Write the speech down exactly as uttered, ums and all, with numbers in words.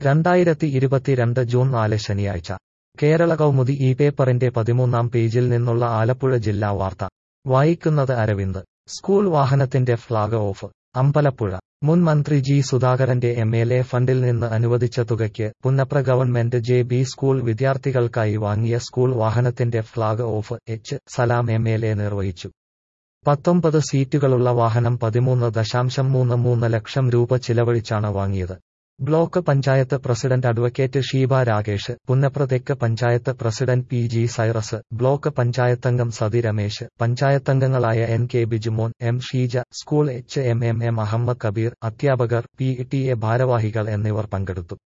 രണ്ടായിരത്തി ഇരുപത്തിരണ്ട് ജൂൺ നാല് ശനിയാഴ്ച കേരള കൗമുദി ഈ പേപ്പറിന്റെ പതിമൂന്നാം പേജിൽ നിന്നുള്ള ആലപ്പുഴ ജില്ലാ വാർത്ത വായിക്കുന്നത് അരവിന്ദ്. സ്കൂൾ വാഹനത്തിന്റെ ഫ്ളാഗ് ഓഫ്. അമ്പലപ്പുഴ. മുൻ മന്ത്രി ജി സുധാകരന്റെ എം എൽ എ ഫണ്ടിൽ നിന്ന് അനുവദിച്ച തുകയ്ക്ക് Punnapra government J B school വിദ്യാർത്ഥികൾക്കായി വാങ്ങിയ സ്കൂൾ വാഹനത്തിന്റെ flag off H Salam M L A നിർവഹിച്ചു. പത്തൊമ്പത് സീറ്റുകളുള്ള വാഹനം പതിമൂന്ന് ദശാംശം മൂന്ന് മൂന്ന് ലക്ഷം രൂപ ചിലവഴിച്ചാണ് വാങ്ങിയത്. Block panchayat president advocate Sheeba Rakesh, Punnapra തെക്ക് panchayat president P G Cyrus, block പഞ്ചായത്തംഗം സതി രമേശ്, പഞ്ചായത്തംഗങ്ങളായ N K Bijumon, M Sheeja, school H M M M Ahammad Kabeer, അധ്യാപകർ, പി ടി എ ഭാരവാഹികൾ എന്നിവർ പങ്കെടുത്തു.